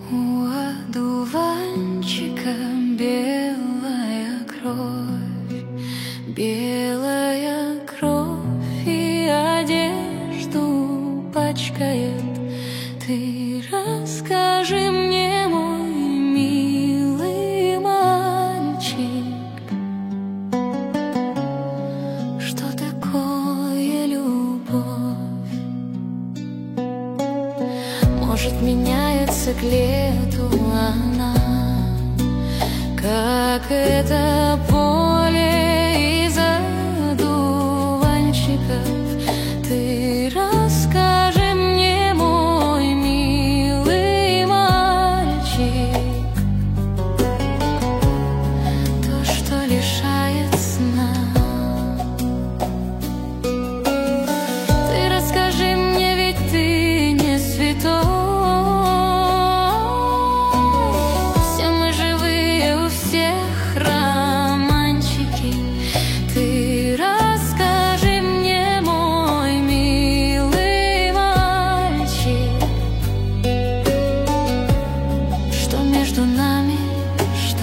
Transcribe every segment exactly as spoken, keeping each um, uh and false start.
У одуванчика белая кровь, белая кровь и одежду пачкает. Ты расскажи мне, мой милый мальчик, что такое любовь? Может, меняется к лету она, как это поле из одуванчиков. Ты расскажи мне, мой милый мальчик, то, что лишает сна. Ты расскажи мне, ведь ты не святой. Между нами что?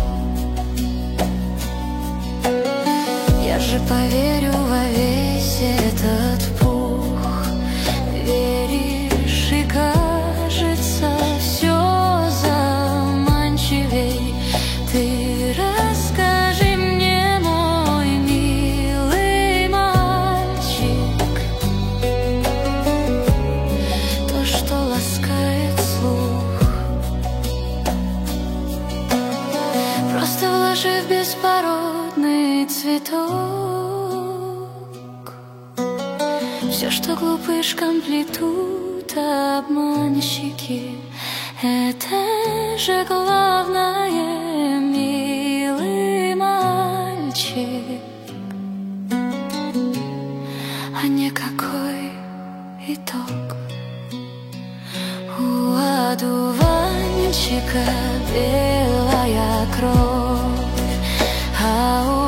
Я же поверю во весь этот пух. Веришь, и кажется все заманчивей. Ты расскажи мне, мой милый мальчик, то, что ласкает слух. Просто вложи в беспородный цветок все, что глупышкам плетут обманщики. Это же главное, милый мальчик, а не какой итог. У одуванчика белая кровь, а у